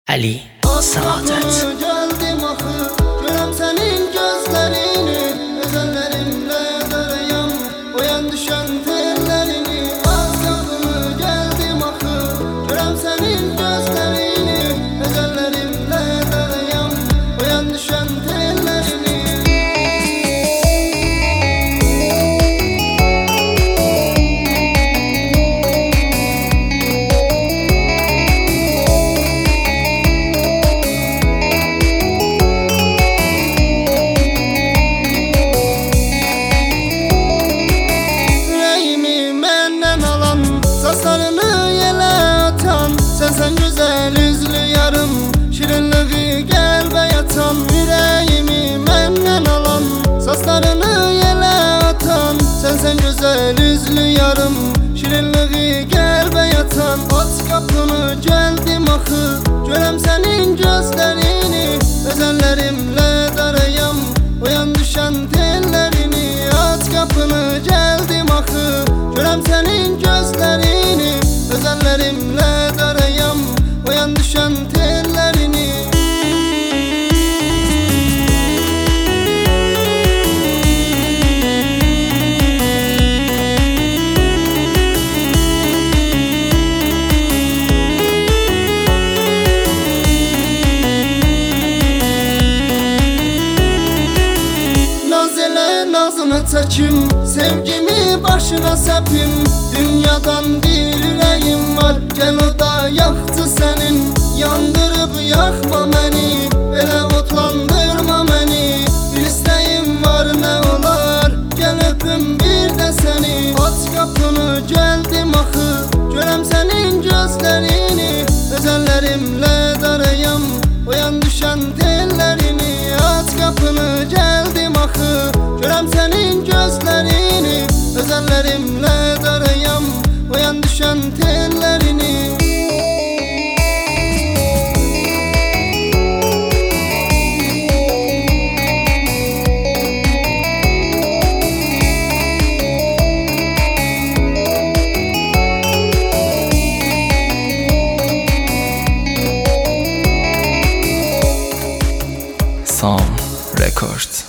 Ali Saadet. Geldim axı, görəm sənin gözlərini, özəllərimlə darayam, oyan düşən tellərini. Az qapını gəldim axı, görəm sənin gözlərini, özəllərimlə darayam, oyan düşən tellərini. Saçlarını yelə atan, sen güzel üzlü yarım, şirinliği qəlbə yatan, ürəyimi məndən alan. Saçlarını yelə atan, sen güzel üzlü yarım, şirinliği qəlbə yatan. Aç qapını gəldim axı, görəm sənin gözlərini, özəllərimlə darayam, oyan düşən tellərini. Aç qapını gəldim axı, görəm sənin gözlərini, özəllərimlə darayam, oyan düşən tellərini. Naz elə nazını çəkim, sevgimi başına səpim. Dünyadan bir ürəyim var, gəl o da yaxdı sənin. Yandırıb yaxma məni, belə otlandırma məni. Bir istəyim var, nə olar, gəl öpüm bir də səni. Aç qapını gəldim axı, görəm sənin gözlərini, özəllərimlə darayam, oyan düşən tellərini. Aç qapını gəldim axı, görəm sənin gözlərini, özəllərimlə darayam, oyan düşən tellərini. Sam Records.